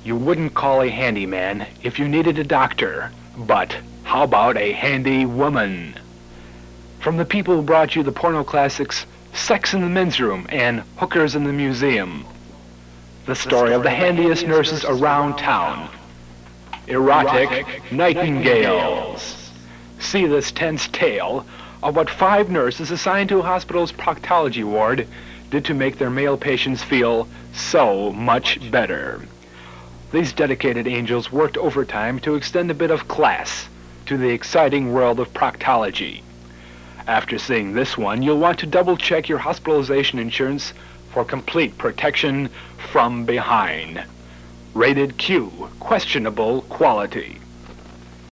You wouldn't call a handyman if you needed a doctor, but how about a handy woman? From the people who brought you the porno classics Sex in the Men's Room and Hookers in the Museum, the story of the handiest nurses around town, erotic nightingales. See this tense tale of what 5 nurses assigned to a hospital's proctology ward did to make their male patients feel so much better. These dedicated angels worked overtime to extend a bit of class to the exciting world of proctology. After seeing this one, you'll want to double-check your hospitalization insurance for complete protection from behind. Rated Q, questionable quality.